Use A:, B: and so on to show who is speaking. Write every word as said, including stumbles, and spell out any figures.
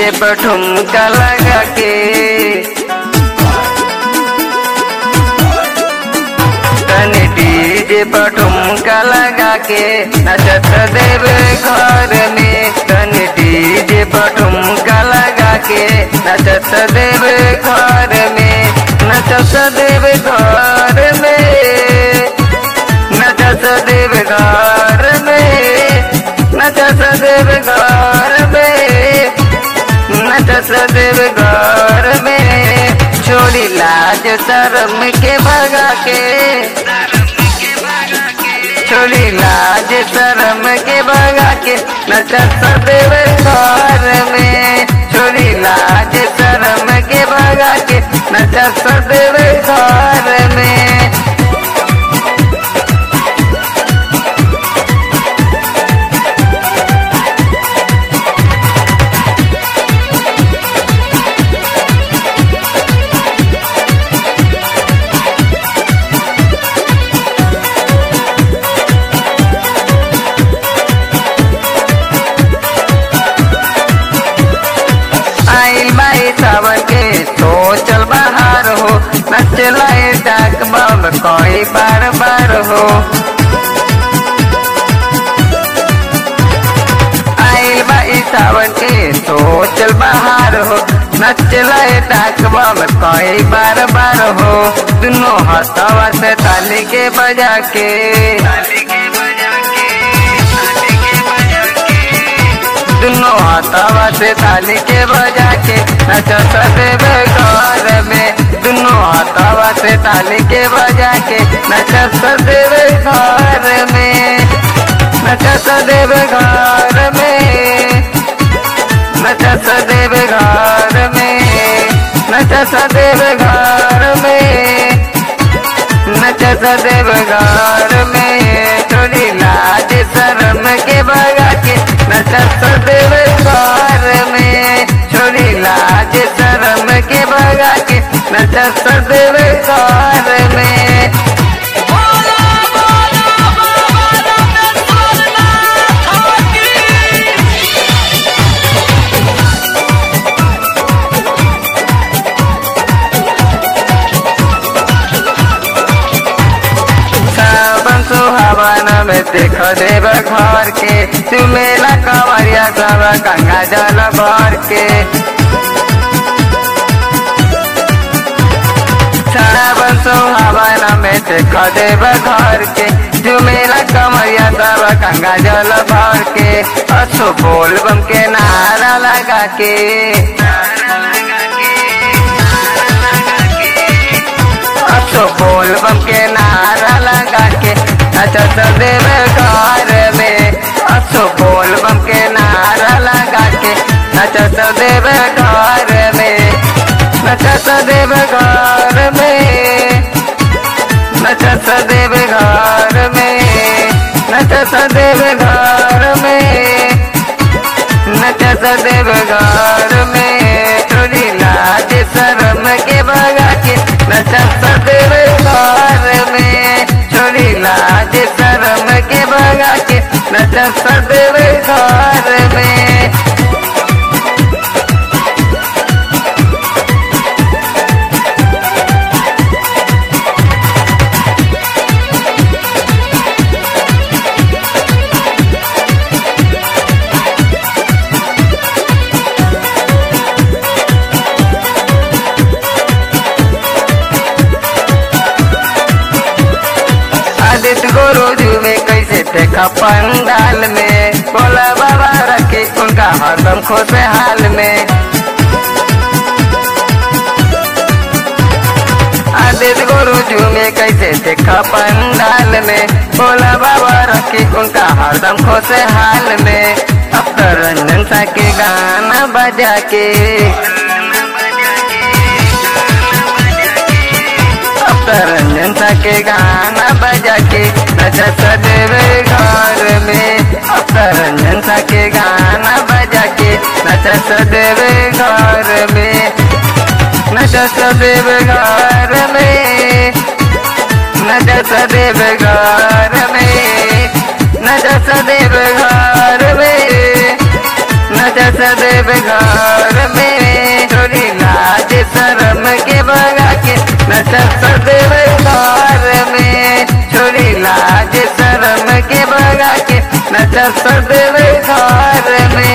A: DJ पर ठुमका लगा के तनी डीजे पर ठुमका लगा के नचत देवे घर में। तनी डीजे पर ठुमका लगा के नचत देवे घर में। नचत देवे घर में, नचत देवे घर में, नचत देवे घर में, नचत देवे घर में। छोड़ी लाज शर्म के भगा के, छोड़ी लाज शर्म के भगा के नचत देवे घर में। छोड़ी लाज शर्म के भगा के नचत देवे घर में। सावन के तो चल बाहर हो नचलाए डाक बम कोई बार बार हो। आइल बाई सावन के तो चल बाहर हो नचलाए डाक बम कोई बार बार हो। दोनों हाथवा से ताली के बजा के, दोनों हाथवा से ताली के बजा के नचत देवे घर में। दोनों हाथवा से ताली के बजा के नचत देवे घर में। नचत देवे घर में, नचत देवे घर में, नचत देवे घर में, नचत देवे घर में। थोड़ी लाज शर्म के भगा के नचत देवे घर में। छोड़ी लाज शर्म के भगा के नचत देवे घर में। सुहावन में देख देव घर के चुमेला कंवरिया सब गंगा जल भर के। सावन सुहावन में देख देव घर के चुमेला कंवरिया सब गंगा जल भर के। असो बोल बम के नारा लगा के, असो बोल बम के नारा लगा के नचत देवे घर में। असो बोल बम के नारा लगा के नचत देवे घर में। नचत देवे घर में, नचत देवे घर में, नचत देवे घर में, नचत देवे घर में। थोड़ी लाज शर्म के भगा के नचत देवे घर में। छोड़ी लाज शर्म के भगा के नचत देवे घर में। गुरुजी में कैसे देखा पंडाल में बोला बाबा रखे उनका हरदम खुशहाल में। आदित्य गुरुजी में कैसे देखा पंडाल में बोला बाबा रखे उनका हरदम खुशहाल में। अब तो रंजन सा के गाना बजा के, रंजन सा के गाना बजा के नचत देवे घर में। अब रंजन सा के गाना बजा के नचत देवे घर में। नचत देवे घर में, नचत देवे घर में, नचत देवे घर में, नचा सदैव घर में छोड़ी लाज शर्म के भगा के नचा सदैव घर में छोड़ी लाज शर्म के भगा के नचा सदैव घर में।